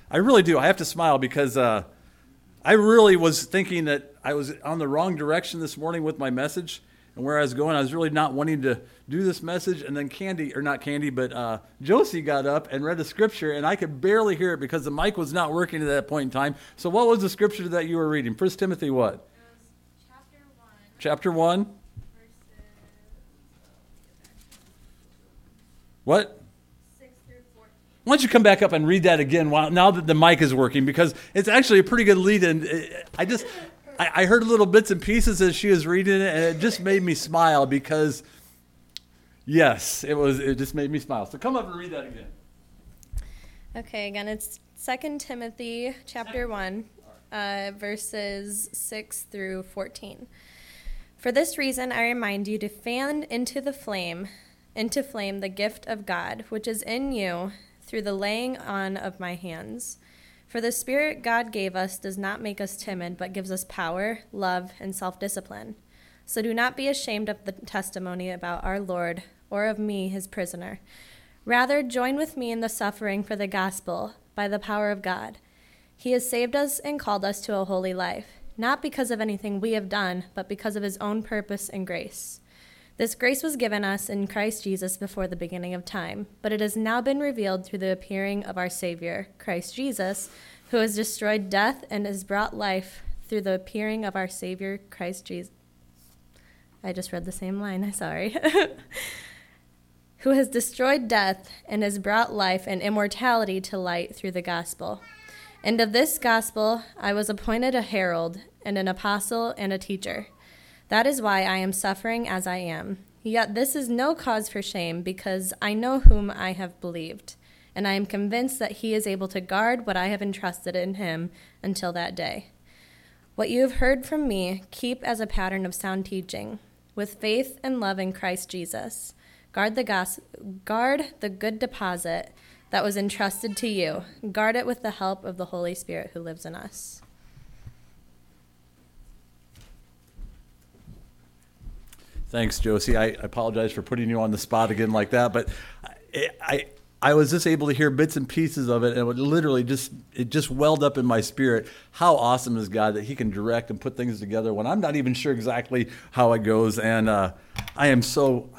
I really do. I have to smile because I really was thinking that I was on the wrong direction this morning with my message. And where I was going, I was really not wanting to do this message. And then Josie got up and read a scripture, and I could barely hear it because the mic was not working at that point in time. So what was the scripture that you were reading? 1 Timothy what? It was chapter 1. Chapter 1? Verses, What? 6 through 14. Why don't you come back up and read that again now that the mic is working, because it's actually a pretty good lead-in. I heard little bits and pieces as she was reading it, and it just made me smile because, yes, it just made me smile. So come up and read that again. Okay, again, it's 2 Timothy chapter 1, verses 6 through 14. For this reason, I remind you to fan into flame the gift of God, which is in you through the laying on of my hands. For the Spirit God gave us does not make us timid, but gives us power, love, and self-discipline. So do not be ashamed of the testimony about our Lord, or of me, his prisoner. Rather, join with me in the suffering for the gospel by the power of God. He has saved us and called us to a holy life, not because of anything we have done, but because of his own purpose and grace. This grace was given us in Christ Jesus before the beginning of time, but it has now been revealed through the appearing of our Savior, Christ Jesus, who has destroyed death and has brought life through the appearing of our Savior, Christ Jesus. I just read the same line, I'm sorry. Who has destroyed death and has brought life and immortality to light through the gospel. And of this gospel I was appointed a herald and an apostle and a teacher. That is why I am suffering as I am. Yet this is no cause for shame, because I know whom I have believed, and I am convinced that he is able to guard what I have entrusted in him until that day. What you have heard from me, keep as a pattern of sound teaching, with faith and love in Christ Jesus. Guard the good deposit that was entrusted to you. Guard it with the help of the Holy Spirit who lives in us. Thanks, Josie. I apologize for putting you on the spot again like that, but I was just able to hear bits and pieces of it, and it just welled up in my spirit. How awesome is God that he can direct and put things together when I'm not even sure exactly how it goes. And I am so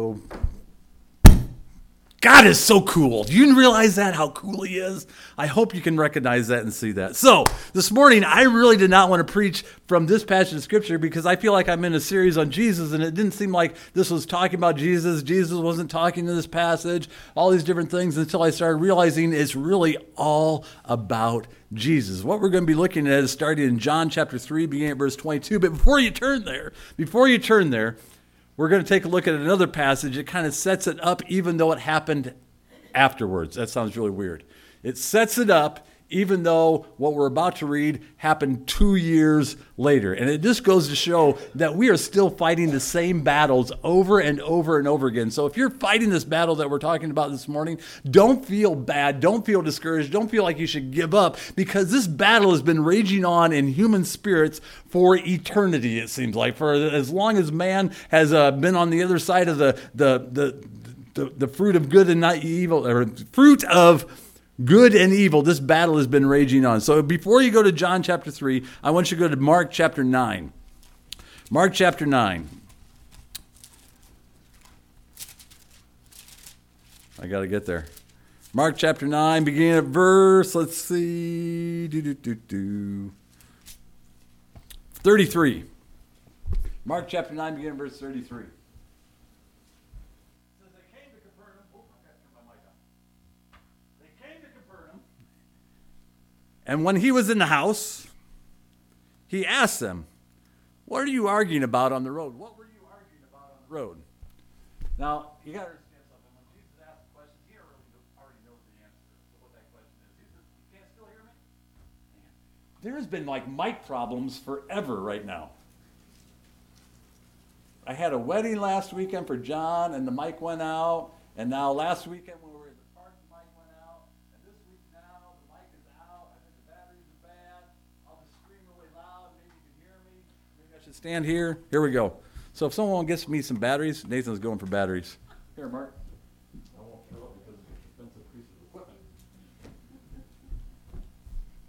God is so cool. Do you realize that, how cool he is? I hope you can recognize that and see that. So this morning, I really did not want to preach from this passage of Scripture because I feel like I'm in a series on Jesus, and it didn't seem like this was talking about Jesus. Jesus wasn't talking in this passage, all these different things, until I started realizing it's really all about Jesus. What we're going to be looking at is starting in John chapter 3, beginning at verse 22. But before you turn there, we're going to take a look at another passage that kind of sets it up even though it happened afterwards. That sounds really weird. It sets it up even though what we're about to read happened 2 years later. And it just goes to show that we are still fighting the same battles over and over and over again. So if you're fighting this battle that we're talking about this morning, don't feel bad, don't feel discouraged, don't feel like you should give up, because this battle has been raging on in human spirits for eternity, it seems like. For as long as man has been on the other side of the fruit of good and not evil, or fruit of good and evil, this battle has been raging on. So before you go to John chapter 3, I want you to go to Mark chapter 9. Mark chapter 9. I got to get there. Mark chapter 9, beginning at verse, let's see, 33. Mark chapter 9, beginning at verse 33. And when he was in the house, he asked them, "What are you arguing about on the road?" What were you arguing about on the road? Now, you got to understand something. When Jesus asked the question, he already knows the answer to what that question is. He says, "You can't still hear me?" There's been like mic problems forever right now. I had a wedding last weekend for John, and the mic went out. And now last weekend when we were at the park, the mic went out. And this week now, the mic is out. I think the batteries are bad. I'll just scream really loud. Maybe you can hear me. Maybe I should stand here. Here we go. So if someone gets me some batteries, Nathan's going for batteries. Here, Mark. I won't show up because of expensive pieces of equipment.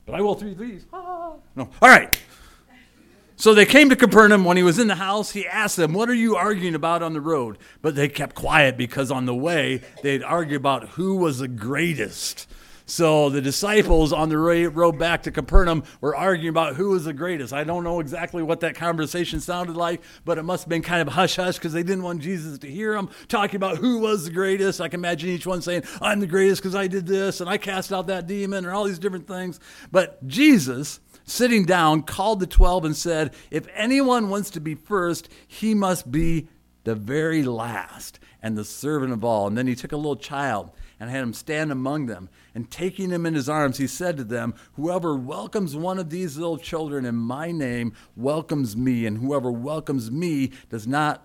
but I will through these. No. All right. So they came to Capernaum. When he was in the house, he asked them, what are you arguing about on the road? But they kept quiet because on the way, they'd argue about who was the greatest. So the disciples on the road back to Capernaum were arguing about who was the greatest. I don't know exactly what that conversation sounded like, but it must have been kind of hush-hush because they didn't want Jesus to hear them talking about who was the greatest. I can imagine each one saying, I'm the greatest because I did this, and I cast out that demon, and all these different things. But Jesus, sitting down, called the 12 and said, if anyone wants to be first, he must be the very last and the servant of all. And then he took a little child and had him stand among them. And taking him in his arms, he said to them, whoever welcomes one of these little children in my name welcomes me, and whoever welcomes me does not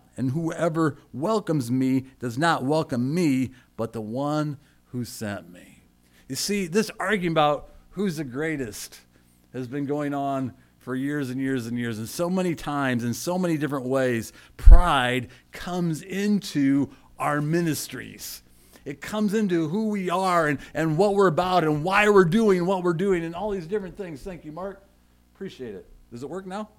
welcome me, but the one who sent me. You see, this argument about who's the greatest has been going on for years and years and years. And so many times, in so many different ways, pride comes into our ministries. It comes into who we are and what we're about and why we're doing what we're doing and all these different things. Thank you, Mark. Appreciate it. Does it work now?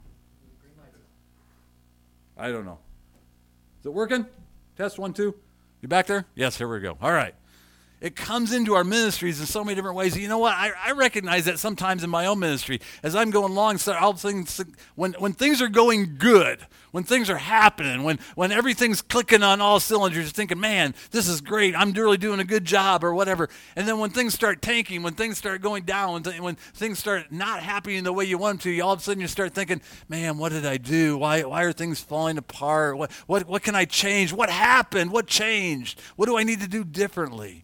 I don't know. Is it working? Test 1, 2. You back there? Yes, here we go. All right. It comes into our ministries in so many different ways. You know what? I recognize that sometimes in my own ministry. As I'm going along, when things are going good, when things are happening, when everything's clicking on all cylinders, you're thinking, man, this is great. I'm really doing a good job or whatever. And then when things start tanking, when things start going down, when things start not happening the way you want them to, all of a sudden you start thinking, man, what did I do? Why are things falling apart? What can I change? What happened? What changed? What do I need to do differently?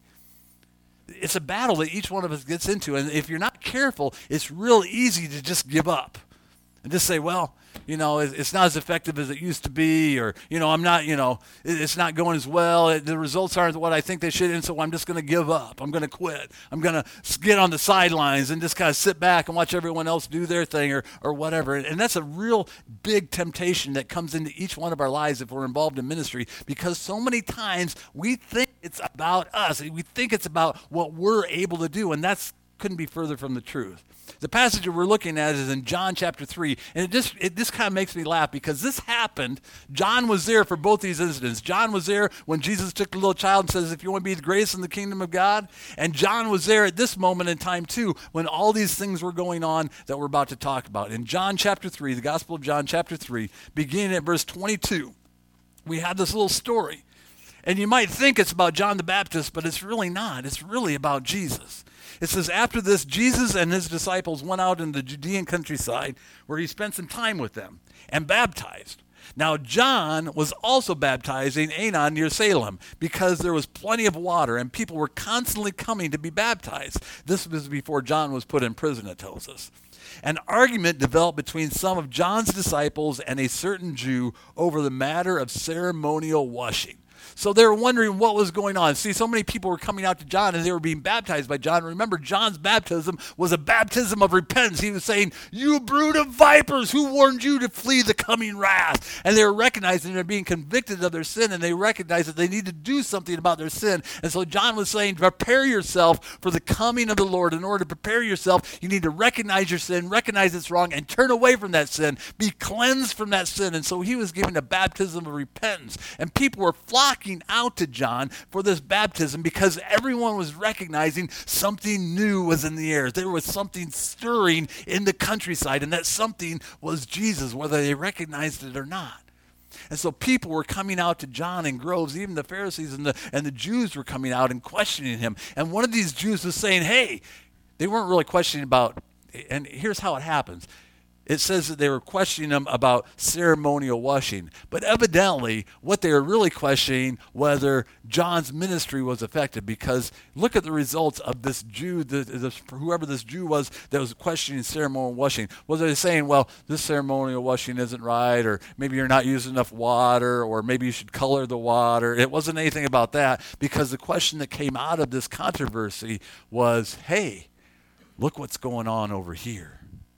It's a battle that each one of us gets into. And if you're not careful, it's real easy to just give up and just say, well, it's not as effective as it used to be, or, I'm not, it's not going as well. The results aren't what I think they should. And so I'm just going to give up. I'm going to quit. I'm going to get on the sidelines and just kind of sit back and watch everyone else do their thing or whatever. And that's a real big temptation that comes into each one of our lives if we're involved in ministry, because so many times we think it's about us. We think it's about what we're able to do, and that's couldn't be further from the truth. The passage that we're looking at is in John chapter 3, and it just kind of makes me laugh because this happened. John was there for both these incidents. John was there when Jesus took the little child and says, if you want to be the greatest in the kingdom of God. And John was there at this moment in time too, when all these things were going on that we're about to talk about. In John chapter 3, the Gospel of John chapter 3, beginning at verse 22, we have this little story. And you might think it's about John the Baptist, but it's really not. It's really about Jesus. It says, after this, Jesus and his disciples went out in the Judean countryside where he spent some time with them and baptized. Now, John was also baptizing Aenon near Salem because there was plenty of water and people were constantly coming to be baptized. This was before John was put in prison, it tells us. An argument developed between some of John's disciples and a certain Jew over the matter of ceremonial washing. So they were wondering what was going on. See, so many people were coming out to John and they were being baptized by John. Remember, John's baptism was a baptism of repentance. He was saying, you brood of vipers, who warned you to flee the coming wrath? And they were recognizing they're being convicted of their sin, and they recognized that they need to do something about their sin. And so John was saying, prepare yourself for the coming of the Lord. In order to prepare yourself, you need to recognize your sin, recognize it's wrong, and turn away from that sin. Be cleansed from that sin. And so he was giving a baptism of repentance. And people were flocking out to John for this baptism because everyone was recognizing something new was in the air. There was something stirring in the countryside, and that something was Jesus, whether they recognized it or not. And so people were coming out to John in groves. Even the Pharisees and the Jews were coming out and questioning him. And one of these Jews was saying, hey, they weren't really questioning about, and here's how it happens. It says that they were questioning him about ceremonial washing. But evidently, what they were really questioning whether John's ministry was effective, because look at the results of this Jew, whoever this Jew was that was questioning ceremonial washing. Was they saying, well, this ceremonial washing isn't right, or maybe you're not using enough water, or maybe you should color the water. It wasn't anything about that, because the question that came out of this controversy was, hey, look what's going on over here.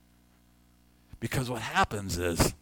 Because what happens is,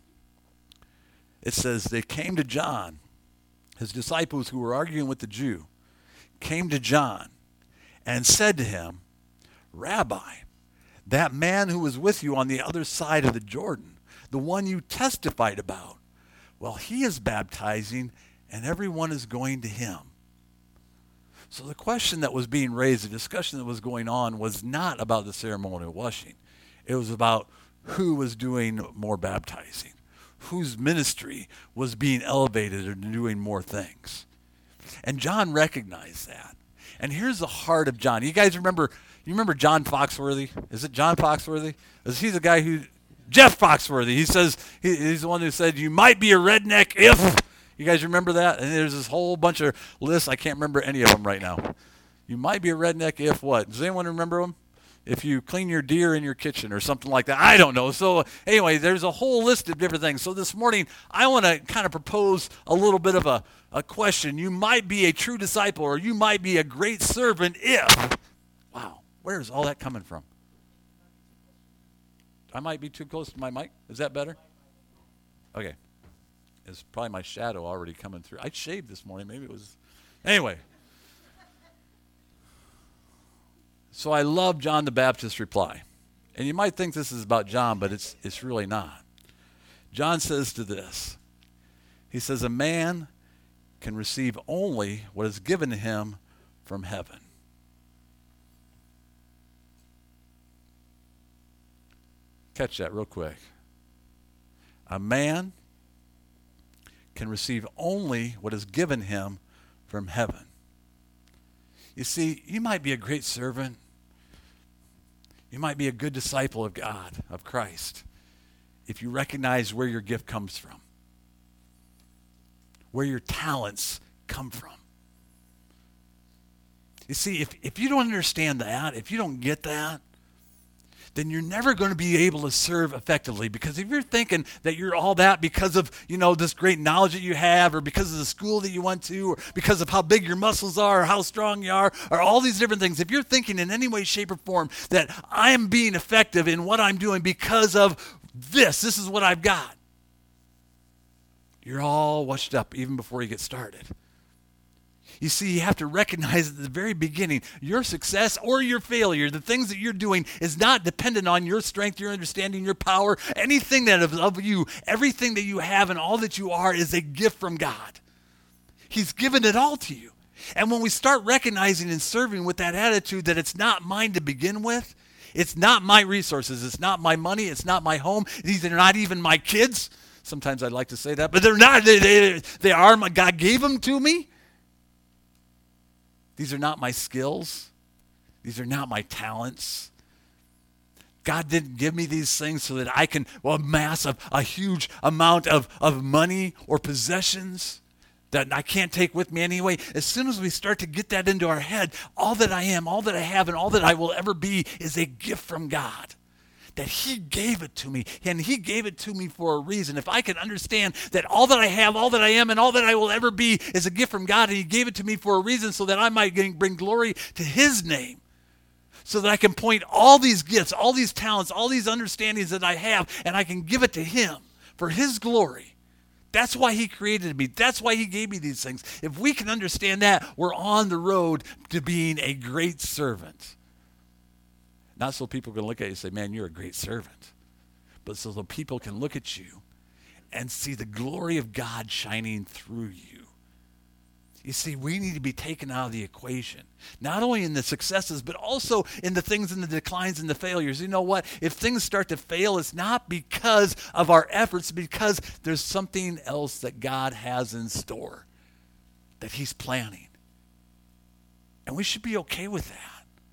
it says they came to John, his disciples who were arguing with the Jew, came to John and said to him, Rabbi, that man who was with you on the other side of the Jordan, the one you testified about. Well, he is baptizing, and everyone is going to him. So the question that was being raised, the discussion that was going on, was not about the ceremonial washing. It was about who was doing more baptizing, whose ministry was being elevated or doing more things. And John recognized that. And here's the heart of John. You guys remember John Foxworthy? Is it John Foxworthy? Is he the guy who... Jeff Foxworthy. He says, he's the one who said, you might be a redneck if... You guys remember that? And there's this whole bunch of lists. I can't remember any of them right now. You might be a redneck if what? Does anyone remember them? If you clean your deer in your kitchen or something like that. I don't know. So anyway, there's a whole list of different things. So this morning, I want to kind of propose a little bit of a question. You might be a true disciple, or you might be a great servant if... Wow, where is all that coming from? I might be too close to my mic. Is that better? Okay. It's probably my shadow already coming through. I shaved this morning. Maybe it was... Anyway. So I love John the Baptist's reply. And you might think this is about John, but it's really not. John says to this. He says, a man can receive only what is given to him from heaven. Catch that real quick. A man can receive only what is given him from heaven. You see, you might be a great servant. You might be a good disciple of God, of Christ, if you recognize where your gift comes from, where your talents come from. You see, if you don't understand that, if you don't get that, then you're never going to be able to serve effectively. Because if you're thinking that you're all that because of, this great knowledge that you have, or because of the school that you went to, or because of how big your muscles are, or how strong you are, or all these different things, if you're thinking in any way, shape, or form that I am being effective in what I'm doing because of this is what I've got, you're all washed up even before you get started. You see, you have to recognize at the very beginning, your success or your failure, the things that you're doing, is not dependent on your strength, your understanding, your power, anything that is of you. Everything that you have and all that you are is a gift from God. He's given it all to you. And when we start recognizing and serving with that attitude that it's not mine to begin with, it's not my resources, it's not my money, it's not my home, these are not even my kids. Sometimes I'd like to say that, but they're not. They are. God gave them to me. These are not my skills. These are not my talents. God didn't give me these things so that I can amass a huge amount of money or possessions that I can't take with me anyway. As soon as we start to get that into our head, all that I am, all that I have, and all that I will ever be is a gift from God. That he gave it to me, and he gave it to me for a reason. If I can understand that all that I have, all that I am, and all that I will ever be is a gift from God, and he gave it to me for a reason so that I might bring glory to his name, so that I can point all these gifts, all these talents, all these understandings that I have, and I can give it to him for his glory. That's why he created me. That's why he gave me these things. If we can understand that, we're on the road to being a great servant. Not so people can look at you and say, man, you're a great servant. But so that people can look at you and see the glory of God shining through you. You see, we need to be taken out of the equation. Not only in the successes, but also in the things in the declines and the failures. You know what? If things start to fail, it's not because of our efforts, because there's something else that God has in store that he's planning. And we should be okay with that.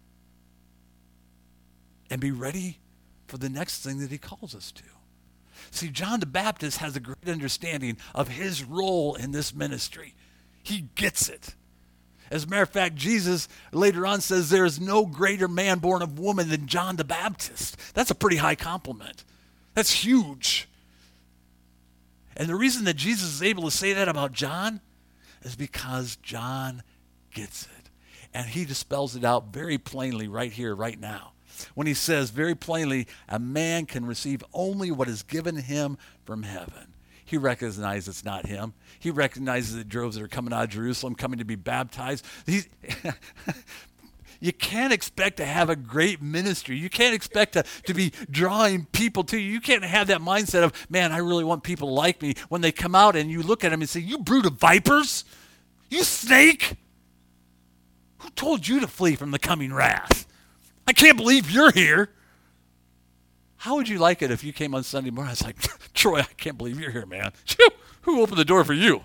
And be ready for the next thing that he calls us to. See, John the Baptist has a great understanding of his role in this ministry. He gets it. As a matter of fact, Jesus later on says there is no greater man born of woman than John the Baptist. That's a pretty high compliment. That's huge. And the reason that Jesus is able to say that about John is because John gets it. And he dispels it out very plainly right here, right now. When he says very plainly, a man can receive only what is given him from heaven. He recognizes it's not him. He recognizes the droves that are coming out of Jerusalem, coming to be baptized. You can't expect to have a great ministry. You can't expect to be drawing people to you. You can't have that mindset of, man, I really want people to like me, when they come out and you look at them and say, you brood of vipers, you snake. Who told you to flee from the coming wrath? I can't believe you're here. How would you like it if you came on Sunday morning? I was like, Troy, I can't believe you're here, man. Who opened the door for you?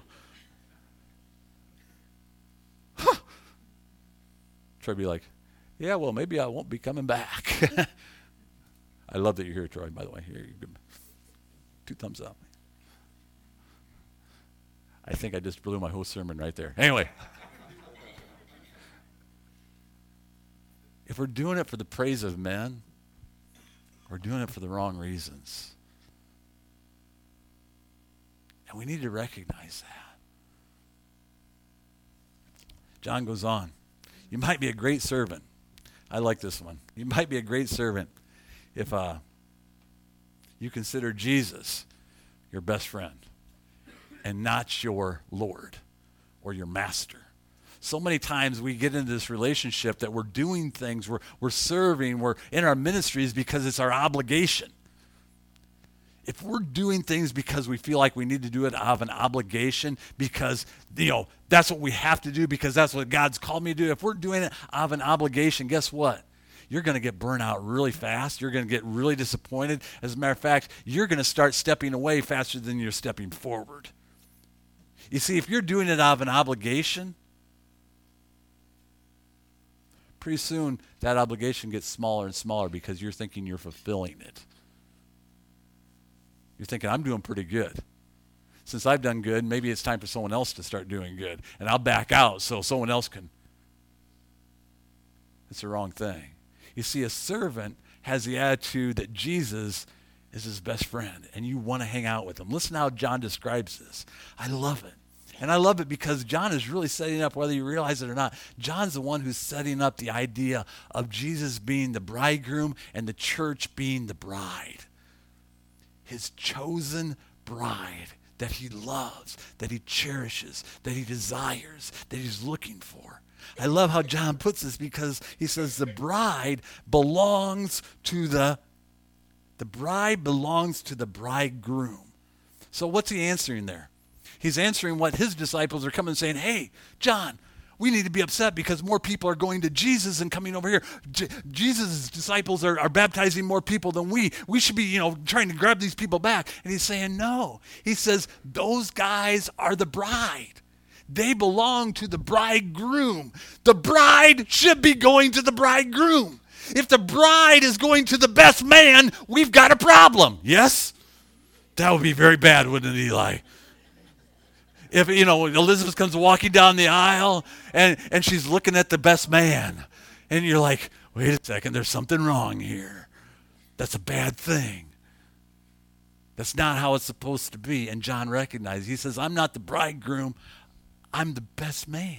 Huh. Troy would be like, yeah, well, maybe I won't be coming back. I love that you're here, Troy, by the way. Here, you give me 2 thumbs up. I think I just blew my whole sermon right there. Anyway. If we're doing it for the praise of men, we're doing it for the wrong reasons. And we need to recognize that. John goes on. You might be a great servant. I like this one. You might be a great servant if you consider Jesus your best friend and not your Lord or your master. So many times we get into this relationship that we're doing things, we're serving, we're in our ministries because it's our obligation. If we're doing things because we feel like we need to do it out of an obligation, because, that's what we have to do, because that's what God's called me to do, if we're doing it out of an obligation, guess what? You're going to get burnt out really fast. You're going to get really disappointed. As a matter of fact, you're going to start stepping away faster than you're stepping forward. You see, if you're doing it out of an obligation, pretty soon that obligation gets smaller and smaller because you're thinking you're fulfilling it. You're thinking, I'm doing pretty good. Since I've done good, maybe it's time for someone else to start doing good. And I'll back out so someone else can. It's the wrong thing. You see, a servant has the attitude that Jesus is his best friend, and you want to hang out with him. Listen how John describes this. I love it. And I love it because John is really setting up, whether you realize it or not, John's the one who's setting up the idea of Jesus being the bridegroom and the church being the bride. His chosen bride that he loves, that he cherishes, that he desires, that he's looking for. I love how John puts this because he says the bride belongs to the bridegroom. So what's he answering there? He's answering what his disciples are coming and saying, hey, John, we need to be upset because more people are going to Jesus and coming over here. Jesus' disciples are baptizing more people than we. We should be, trying to grab these people back. And he's saying, no. He says, those guys are the bride. They belong to the bridegroom. The bride should be going to the bridegroom. If the bride is going to the best man, we've got a problem. Yes? That would be very bad, wouldn't it, Eli? If, Elizabeth comes walking down the aisle and she's looking at the best man, and you're like, wait a second, there's something wrong here. That's a bad thing. That's not how it's supposed to be. And John recognizes, he says, I'm not the bridegroom, I'm the best man.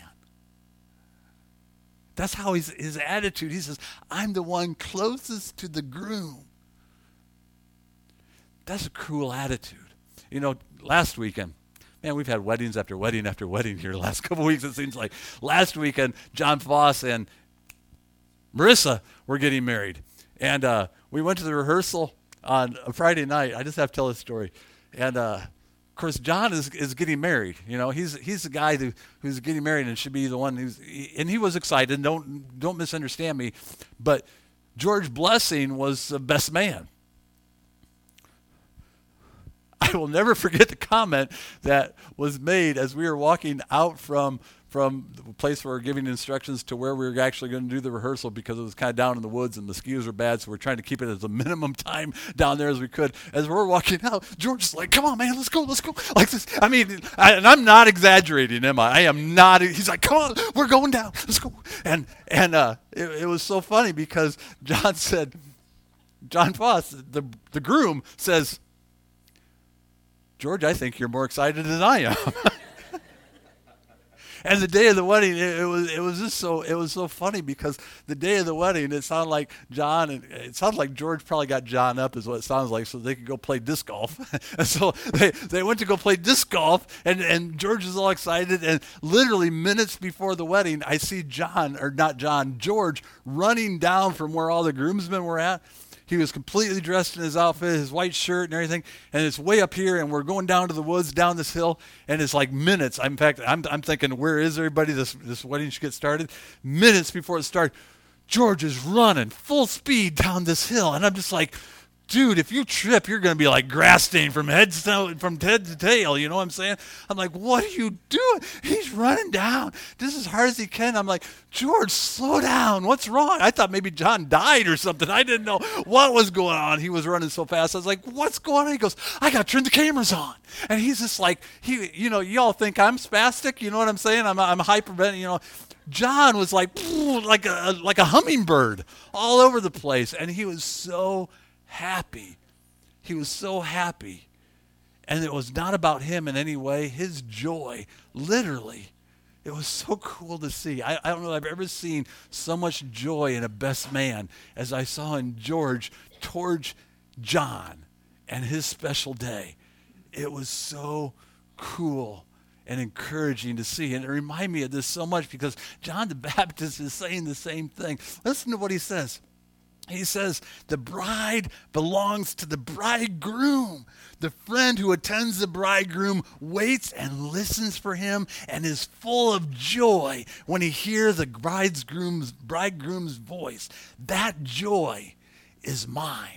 That's how his attitude. He says, I'm the one closest to the groom. That's a cool attitude. Last weekend, man, we've had weddings after wedding after wedding here the last couple of weeks, it seems like. Last weekend, John Foss and Marissa were getting married. And we went to the rehearsal on a Friday night. I just have to tell this story. And, of course, John is getting married. He's the guy who's getting married and should be the one and he was excited. Don't misunderstand me. But George Blessing was the best man. I will never forget the comment that was made as we were walking out from the place where we were giving instructions to where we were actually going to do the rehearsal, because it was kind of down in the woods and the skis were bad, so we're trying to keep it as a minimum time down there as we could. As we're walking out, George is like, come on, man, let's go. Like this. I mean, and I'm not exaggerating, am I? I am not. He's like, come on, we're going down. Let's go. And it was so funny because John Foss, the groom, says, George, I think you're more excited than I am. And the day of the wedding, it was so funny because the day of the wedding, it sounded like it sounded like George probably got John up, is what it sounds like, so they could go play disc golf. And so they went to go play disc golf, and George is all excited. And literally minutes before the wedding, I see George running down from where all the groomsmen were at. He was completely dressed in his outfit, his white shirt and everything, and it's way up here, and we're going down to the woods, down this hill, and it's like minutes. In fact, I'm thinking, where is everybody? This wedding should get started. Minutes before it starts, George is running full speed down this hill, and I'm just like, dude, if you trip, you're going to be like grass stained from head to tail. You know what I'm saying? I'm like, what are you doing? He's running down just as hard as he can. I'm like, George, slow down. What's wrong? I thought maybe John died or something. I didn't know what was going on. He was running so fast. I was like, what's going on? He goes, I got to turn the cameras on. And he's just like, y'all think I'm spastic. You know what I'm saying? I'm hyperventilating, John was like a hummingbird all over the place. And he was so happy. He was so happy. And it was not about him in any way. His joy, literally, it was so cool to see. I don't know if I've ever seen so much joy in a best man as I saw in George towards John and his special day. It was so cool and encouraging to see. And it reminded me of this so much because John the Baptist is saying the same thing. Listen to what he says. He says, the bride belongs to the bridegroom. The friend who attends the bridegroom waits and listens for him and is full of joy when he hears the bridegroom's voice. That joy is mine.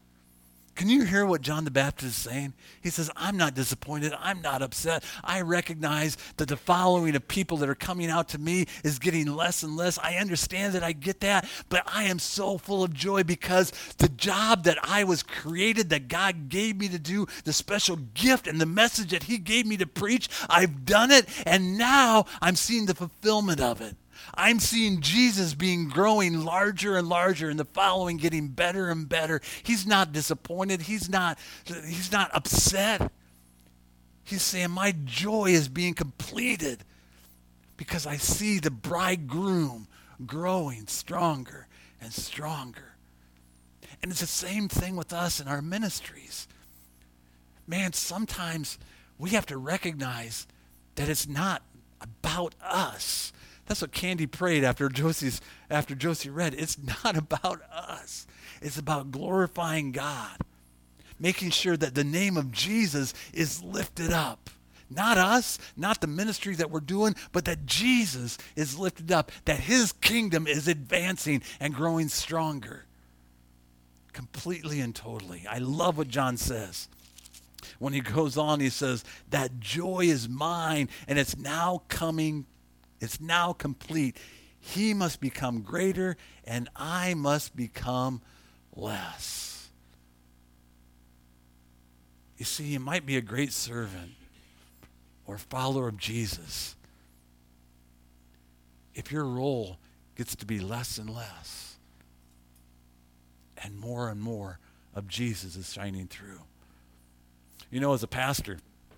Can you hear what John the Baptist is saying? He says, I'm not disappointed. I'm not upset. I recognize that the following of people that are coming out to me is getting less and less. I understand that. I get that. But I am so full of joy because the job that I was created, that God gave me to do, the special gift and the message that he gave me to preach, I've done it. And now I'm seeing the fulfillment of it. I'm seeing Jesus growing larger and larger and the following getting better and better. He's not disappointed. He's not upset. He's saying my joy is being completed because I see the bridegroom growing stronger and stronger. And it's the same thing with us in our ministries. Man, sometimes we have to recognize that it's not about us. That's what Candy prayed after Josie read. It's not about us. It's about glorifying God, making sure that the name of Jesus is lifted up. Not us, not the ministry that we're doing, but that Jesus is lifted up, that his kingdom is advancing and growing stronger. Completely and totally. I love what John says. When he goes on, he says, that joy is mine, and it's now coming. It's now complete. He must become greater, and I must become less. You see, you might be a great servant or follower of Jesus if your role gets to be less and less, and more of Jesus is shining through. As a pastor,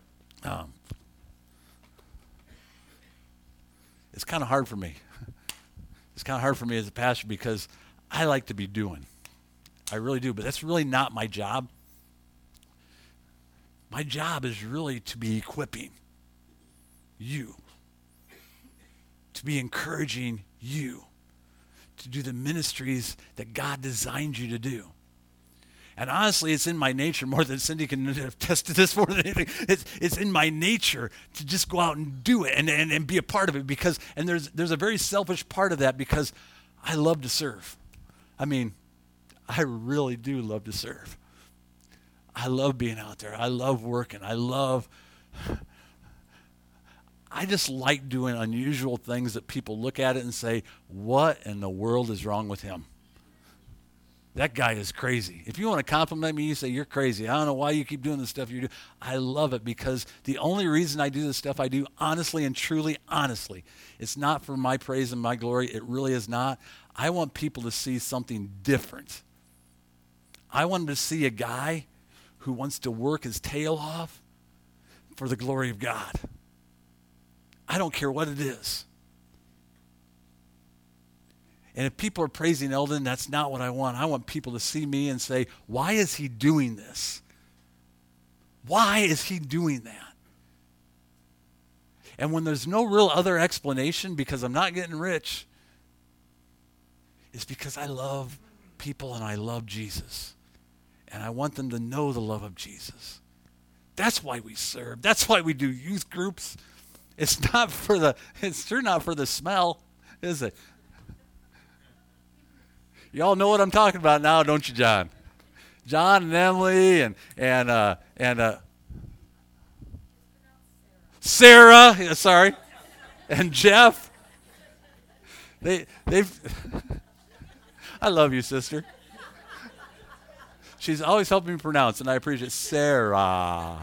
it's kind of hard for me. It's kind of hard for me as a pastor because I like to be doing. I really do, but that's really not my job. My job is really to be equipping you, to be encouraging you, to do the ministries that God designed you to do. And honestly, it's in my nature more than Cindy can attest to this more than anything. It's in my nature to just go out and do it and be a part of it because there's a very selfish part of that because I love to serve. I mean, I really do love to serve. I love being out there. I love working. I just like doing unusual things that people look at it and say, what in the world is wrong with him? That guy is crazy. If you want to compliment me, you say, you're crazy. I don't know why you keep doing the stuff you do. I love it because the only reason I do the stuff I do, honestly and truly, it's not for my praise and my glory. It really is not. I want people to see something different. I want them to see a guy who wants to work his tail off for the glory of God. I don't care what it is. And if people are praising Eldon, that's not what I want. I want people to see me and say, why is he doing this? Why is he doing that? And when there's no real other explanation because I'm not getting rich, it's because I love people and I love Jesus. And I want them to know the love of Jesus. That's why we serve. That's why we do youth groups. It's sure not for the smell, is it? Y'all know what I'm talking about now, don't you, John? John and Emily and Sarah, sorry, and Jeff. They've. I love you, sister. She's always helping me pronounce, and I appreciate it. Sarah.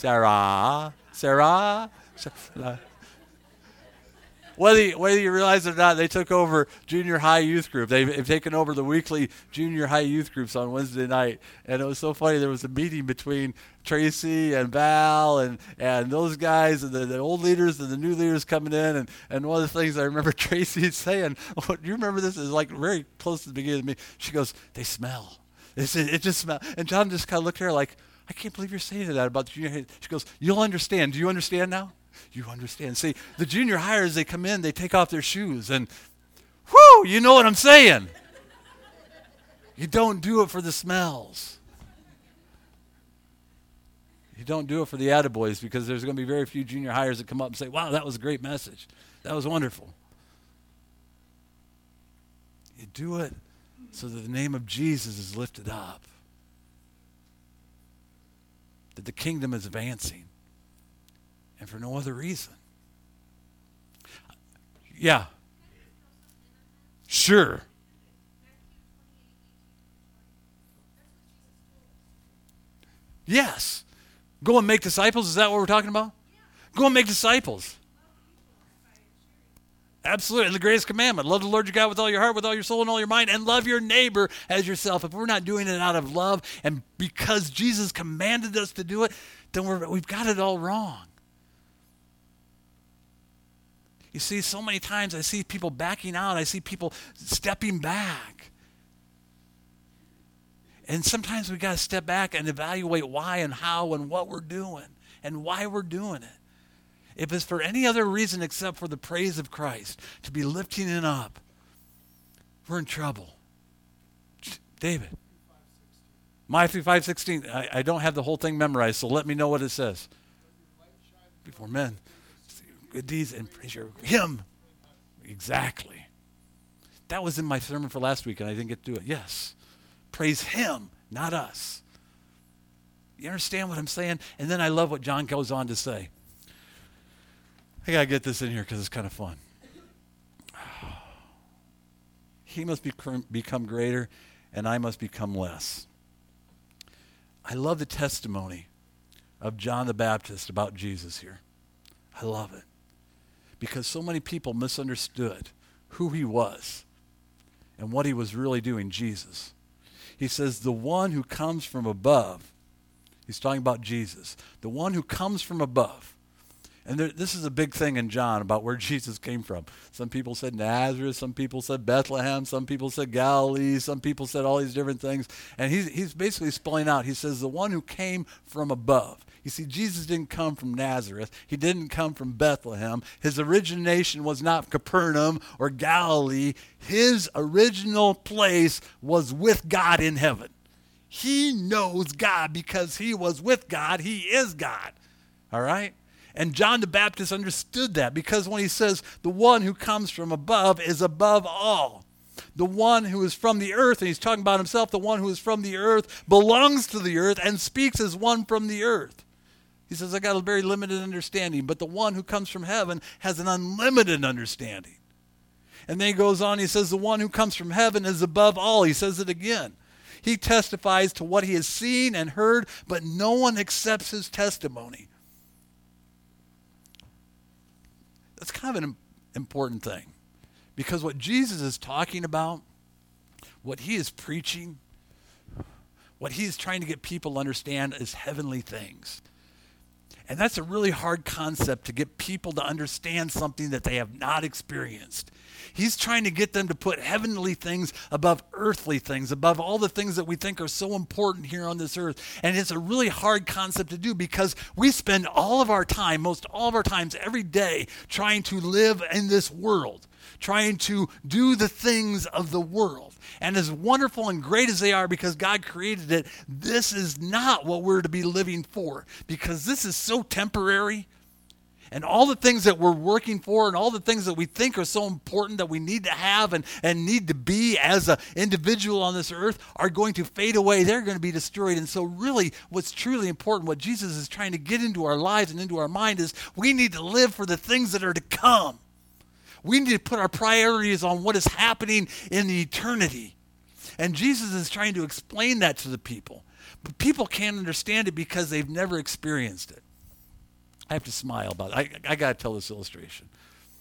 Whether you realize it or not, they took over junior high youth group. They've taken over the weekly junior high youth groups on Wednesday night. And it was so funny. There was a meeting between Tracy and Val and those guys and the old leaders and the new leaders coming in. And one of the things I remember Tracy saying, do you remember this? It was like very close to the beginning of the meeting. She goes, they smell. It just smells. And John just kind of looked at her like, I can't believe you're saying that about the junior high. She goes, you'll understand. Do you understand now? You understand. See, the junior hires, they come in, they take off their shoes, and whoo, you know what I'm saying. You don't do it for the smells. You don't do it for the attaboys, because there's going to be very few junior hires that come up and say, wow, that was a great message. That was wonderful. You do it so that the name of Jesus is lifted up, that the kingdom is advancing. And for no other reason. Yeah. Sure. Yes. Go and make disciples. Is that what we're talking about? Go and make disciples. Absolutely. And the greatest commandment. Love the Lord your God with all your heart, with all your soul, and all your mind, and love your neighbor as yourself. If we're not doing it out of love and because Jesus commanded us to do it, then we've got it all wrong. You see, so many times I see people backing out. I see people stepping back. And sometimes we got to step back and evaluate why and how and what we're doing and why we're doing it. If it's for any other reason except for the praise of Christ, to be lifting it up, we're in trouble. David. Matthew 5:16. I don't have the whole thing memorized, so let me know what it says. Before men. Good deeds and praise him. Exactly. That was in my sermon for last week, and I didn't get to do it. Yes. Praise him, not us. You understand what I'm saying? And then I love what John goes on to say. I got to get this in here because it's kind of fun. He must become greater, and I must become less. I love the testimony of John the Baptist about Jesus here. I love it. Because so many people misunderstood who he was and what he was really doing, Jesus. He says, the one who comes from above, he's talking about Jesus, the one who comes from above. And this is a big thing in John about where Jesus came from. Some people said Nazareth, some people said Bethlehem, some people said Galilee, some people said all these different things. And he's basically spelling out, he says, the one who came from above. You see, Jesus didn't come from Nazareth. He didn't come from Bethlehem. His origination was not Capernaum or Galilee. His original place was with God in heaven. He knows God because he was with God. He is God. All right? And John the Baptist understood that because when he says the one who comes from above is above all. The one who is from the earth, and he's talking about himself, the one who is from the earth belongs to the earth and speaks as one from the earth. He says, I got a very limited understanding, but the one who comes from heaven has an unlimited understanding. And then he goes on, he says, the one who comes from heaven is above all. He says it again. He testifies to what he has seen and heard, but no one accepts his testimony. That's kind of an important thing. Because what Jesus is talking about, what he is preaching, what he is trying to get people to understand is heavenly things. And that's a really hard concept to get people to understand something that they have not experienced. He's trying to get them to put heavenly things above earthly things, above all the things that we think are so important here on this earth. And it's a really hard concept to do because we spend all of our time, most all of our times every day, trying to live in this world, trying to do the things of the world. And as wonderful and great as they are because God created it, this is not what we're to be living for, because this is so temporary. And all the things that we're working for and all the things that we think are so important that we need to have and need to be as an individual on this earth are going to fade away. They're going to be destroyed. And so really what's truly important, what Jesus is trying to get into our lives and into our mind is we need to live for the things that are to come. We need to put our priorities on what is happening in the eternity. And Jesus is trying to explain that to the people. But people can't understand it because they've never experienced it. I have to smile about it. I got to tell this illustration.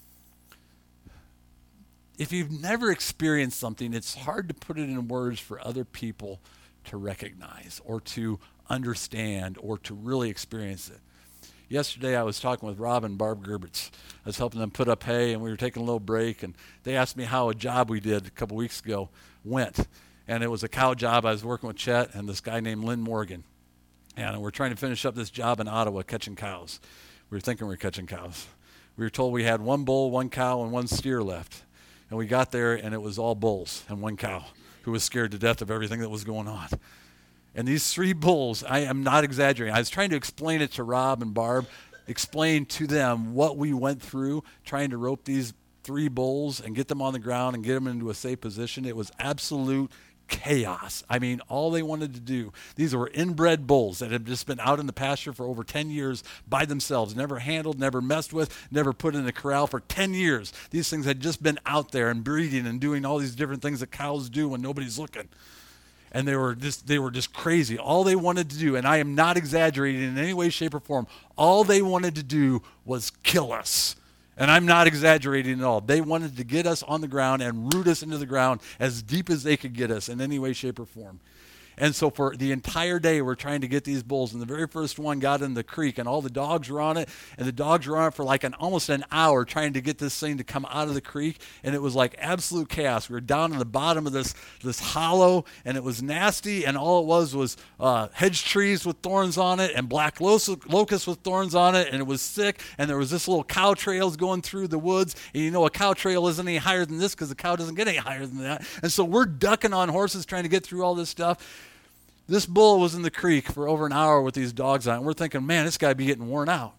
If you've never experienced something, it's hard to put it in words for other people to recognize or to understand or to really experience it. Yesterday I was talking with Rob and Barb Gerberts. I was helping them put up hay, and we were taking a little break, and they asked me how a job we did a couple weeks ago went. And it was a cow job. I was working with Chet and this guy named Lynn Morgan. And we're trying to finish up this job in Ottawa catching cows. We were thinking we were catching cows. We were told we had one bull, one cow, and one steer left. And we got there, and it was all bulls and one cow who was scared to death of everything that was going on. And these 3 bulls, I am not exaggerating. I was trying to explain it to Rob and Barb, explain to them what we went through trying to rope these 3 bulls and get them on the ground and get them into a safe position. It was absolute chaos. I mean, all they wanted to do, these were inbred bulls that had just been out in the pasture for over 10 years by themselves, never handled, never messed with, never put in a corral for 10 years. These things had just been out there and breeding and doing all these different things that cows do when nobody's looking. And they were just crazy. All they wanted to do, and I am not exaggerating in any way, shape, or form, all they wanted to do was kill us. And I'm not exaggerating at all. They wanted to get us on the ground and root us into the ground as deep as they could get us in any way, shape, or form. And so for the entire day, we're trying to get these bulls. And the very first one got in the creek, and all the dogs were on it. And the dogs were on it for like almost an hour trying to get this thing to come out of the creek. And it was like absolute chaos. We were down in the bottom of this hollow, and it was nasty. And all it was hedge trees with thorns on it and black locusts with thorns on it. And it was sick. And there was this little cow trails going through the woods. And you know a cow trail isn't any higher than this because the cow doesn't get any higher than that. And so we're ducking on horses trying to get through all this stuff. This bull was in the creek for over an hour with these dogs on it. And we're thinking, man, this guy be getting worn out.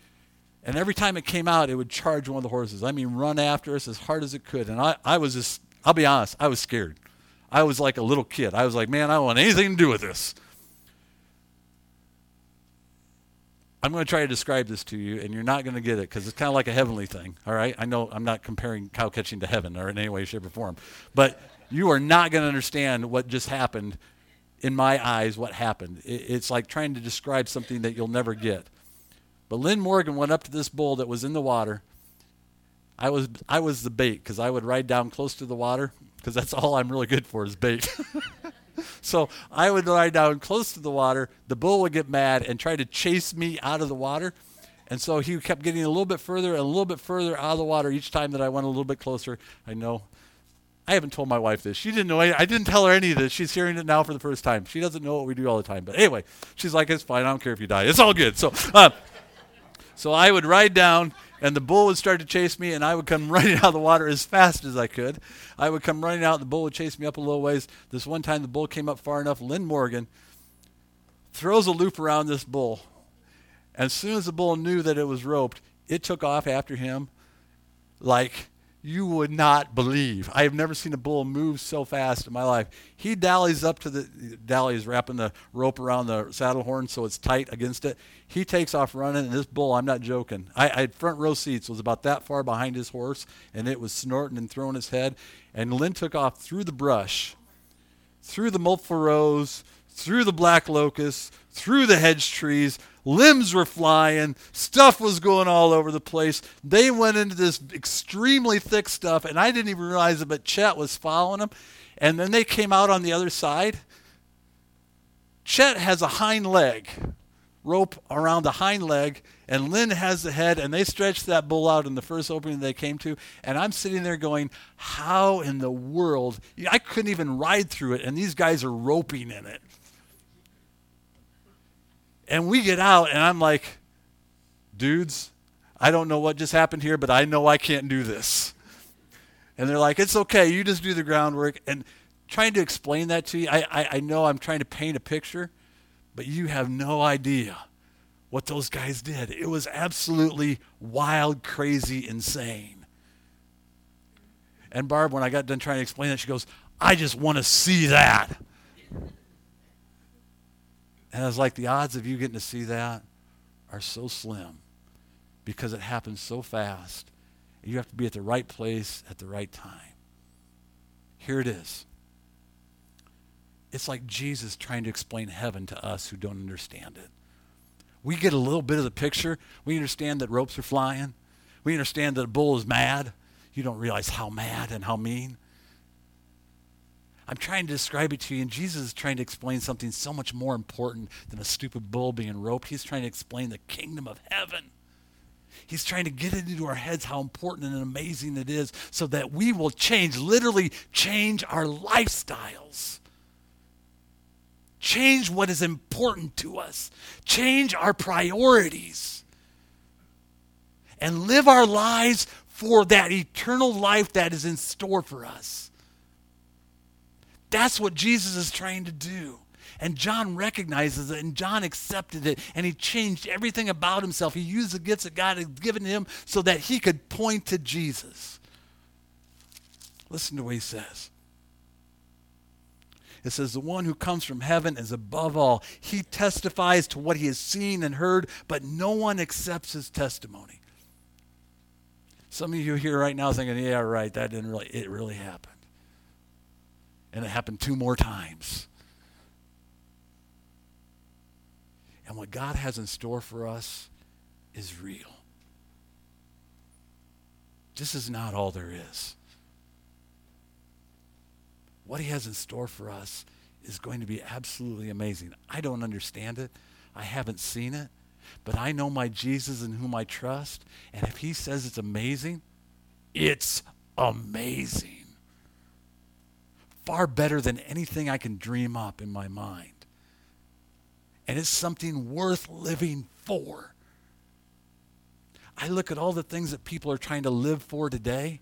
And every time it came out, it would charge one of the horses. I mean, run after us as hard as it could. And I was just, I'll be honest, I was scared. I was like a little kid. I was like, man, I don't want anything to do with this. I'm going to try to describe this to you, and you're not going to get it because it's kind of like a heavenly thing, all right? I know I'm not comparing cow catching to heaven or in any way, shape, or form. But you are not going to understand what just happened. In my eyes, what happened. It's like trying to describe something that you'll never get. But Lynn Morgan went up to this bull that was in the water. I was the bait because I would ride down close to the water because that's all I'm really good for is bait. So I would ride down close to the water. The bull would get mad and try to chase me out of the water. And so he kept getting a little bit further and a little bit further out of the water each time that I went a little bit closer. I know. I haven't told my wife this. She didn't know. I didn't tell her any of this. She's hearing it now for the first time. She doesn't know what we do all the time. But anyway, she's like, it's fine. I don't care if you die. It's all good. So I would ride down, and the bull would start to chase me, and I would come running out of the water as fast as I could. I would come running out, and the bull would chase me up a little ways. This one time, the bull came up far enough. Lynn Morgan throws a loop around this bull. And as soon as the bull knew that it was roped, it took off after him like you would not believe. I have never seen a bull move so fast in my life. He dallies up to dallies wrapping the rope around the saddle horn so it's tight against it. He takes off running, and this bull, I'm not joking. I had front row seats, was about that far behind his horse, and it was snorting and throwing his head. And Lynn took off through the brush, through the multiple rows, through the black locusts, through the hedge trees. Limbs were flying. Stuff was going all over the place. They went into this extremely thick stuff, and I didn't even realize it, but Chet was following them. And then they came out on the other side. Chet has a hind leg rope around the hind leg, and Lynn has the head, and they stretched that bull out in the first opening they came to, and I'm sitting there going, how in the world? I couldn't even ride through it, and these guys are roping in it. And we get out, and I'm like, dudes, I don't know what just happened here, but I know I can't do this. And they're like, it's okay, you just do the groundwork. And trying to explain that to you, I know I'm trying to paint a picture, but you have no idea what those guys did. It was absolutely wild, crazy, insane. And Barb, when I got done trying to explain that, she goes, I just want to see that. And I was like, the odds of you getting to see that are so slim because it happens so fast. You have to be at the right place at the right time. Here it is. It's like Jesus trying to explain heaven to us who don't understand it. We get a little bit of the picture. We understand that ropes are flying. We understand that a bull is mad. You don't realize how mad and how mean. I'm trying to describe it to you, and Jesus is trying to explain something so much more important than a stupid bull being roped. He's trying to explain the kingdom of heaven. He's trying to get it into our heads how important and amazing it is so that we will change, literally change our lifestyles. Change what is important to us. Change our priorities. And live our lives for that eternal life that is in store for us. That's what Jesus is trying to do. And John recognizes it, and John accepted it, and he changed everything about himself. He used the gifts that God had given him so that he could point to Jesus. Listen to what he says. It says, the one who comes from heaven is above all. He testifies to what he has seen and heard, but no one accepts his testimony. Some of you here right now thinking, yeah, right, it really happened. And it happened 2 more times. And what God has in store for us is real. This is not all there is. What he has in store for us is going to be absolutely amazing. I don't understand it. I haven't seen it. But I know my Jesus in whom I trust. And if he says it's amazing, it's amazing. Far better than anything I can dream up in my mind. And it's something worth living for. I look at all the things that people are trying to live for today,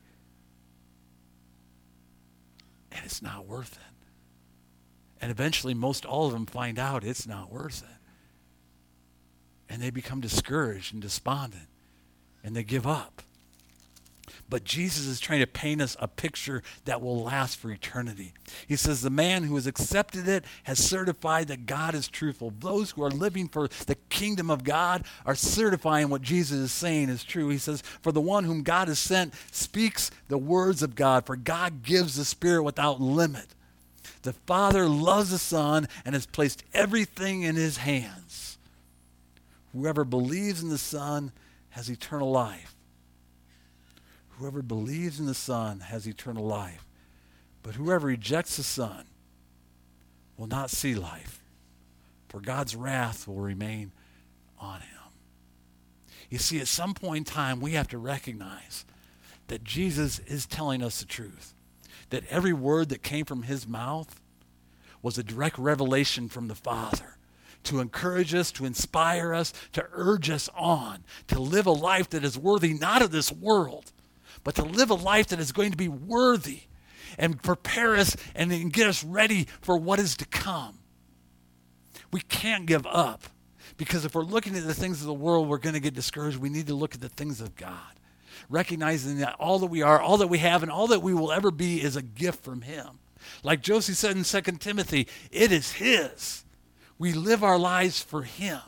and it's not worth it. And eventually, most all of them find out it's not worth it. And they become discouraged and despondent, and they give up. But Jesus is trying to paint us a picture that will last for eternity. He says the man who has accepted it has certified that God is truthful. Those who are living for the kingdom of God are certifying what Jesus is saying is true. He says, for the one whom God has sent speaks the words of God, for God gives the Spirit without limit. The Father loves the Son and has placed everything in his hands. Whoever believes in the Son has eternal life. Whoever believes in the Son has eternal life. But whoever rejects the Son will not see life, for God's wrath will remain on him. You see, at some point in time, we have to recognize that Jesus is telling us the truth. That every word that came from his mouth was a direct revelation from the Father to encourage us, to inspire us, to urge us on, to live a life that is worthy not of this world, but to live a life that is going to be worthy and prepare us and get us ready for what is to come. We can't give up, because if we're looking at the things of the world, we're going to get discouraged. We need to look at the things of God, recognizing that all that we are, all that we have, and all that we will ever be is a gift from him. Like Josie said in 2 Timothy, it is his. We live our lives for him.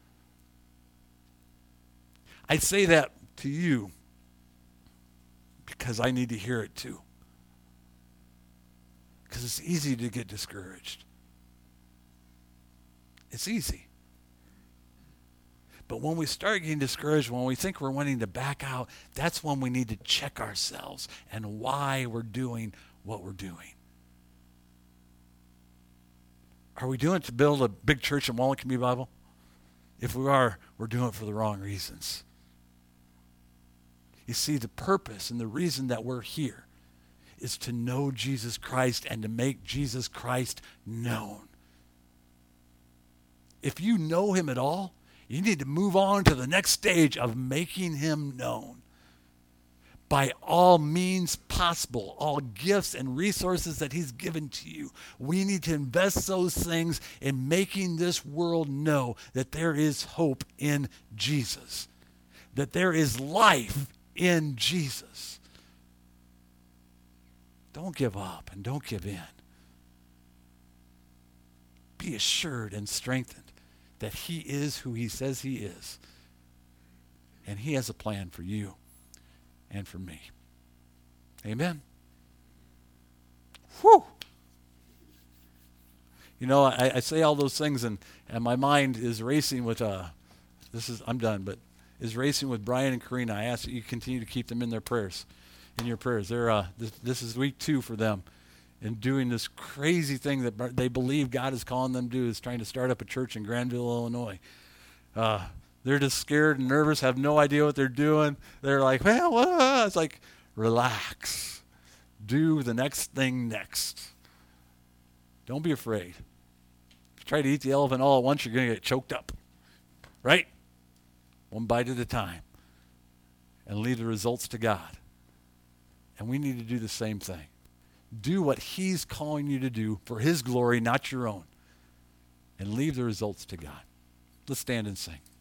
I say that to you because I need to hear it too. Because it's easy to get discouraged. It's easy. But when we start getting discouraged, when we think we're wanting to back out, that's when we need to check ourselves and why we're doing what we're doing. Are we doing it to build a big church in Walnut Community Bible? If we are, we're doing it for the wrong reasons. You see, the purpose and the reason that we're here is to know Jesus Christ and to make Jesus Christ known. If you know him at all, you need to move on to the next stage of making him known. By all means possible, all gifts and resources that he's given to you, we need to invest those things in making this world know that there is hope in Jesus, that there is life in Jesus. Don't give up and don't give in. Be assured and strengthened that he is who he says he is. And he has a plan for you and for me. Amen. Whew. You know, I say all those things and my mind is racing with, I'm done, but is racing with Brian and Karina. I ask that you continue to keep them in their prayers, in your prayers. This is week 2 for them in doing this crazy thing that they believe God is calling them to do, is trying to start up a church in Granville, Illinois. They're just scared and nervous, have no idea what they're doing. They're like, well, it's like, relax. Do the next thing next. Don't be afraid. If you try to eat the elephant all at once, you're going to get choked up. Right? One bite at a time. And leave the results to God. And we need to do the same thing. Do what he's calling you to do for his glory, not your own. And leave the results to God. Let's stand and sing.